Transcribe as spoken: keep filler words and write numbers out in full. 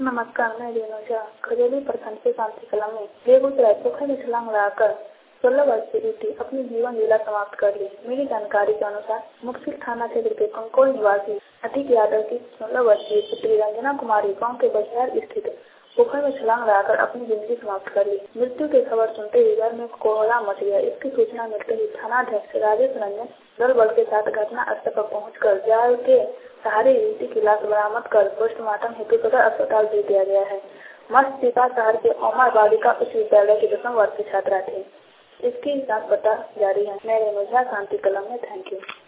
नमस्कार, मैं रेणु झा खजूरी प्रखंड से शांति कला में बेगूसराय पोखर में छलांग लगाकर सोलह वर्षीय युवती अपनी जीवन लीला समाप्त कर ली। मिली जानकारी के अनुसार मुक्सिल थाना क्षेत्र के कंकोल निवासी अतीक यादव की सोलह वर्षीय पुत्री रंजना कुमारी गांव के बहियार स्थित पोखर में छलांग लगाकर अपनी जिंदगी समाप्त कर ली। मृत्यु की खबर सुनते ही घर में कोहरा मच गया। इसकी सूचना मिलते ही थानाध्यक्ष राजेश रंजन दल बल के साथ घटना स्थल पर पहुंचकर जाल के सहारे युवती की लाश बरामद कर पोस्टमार्टम हेतु सदर अस्पताल भेज दिया गया है। मस्त पिता शहर के ओमर बालिका उच्च विद्यालय की दसवीं वर्ष की छात्रा थी। इसकी जांच पता जारी है। मैं रेणु झा शांति कला में। Thank you.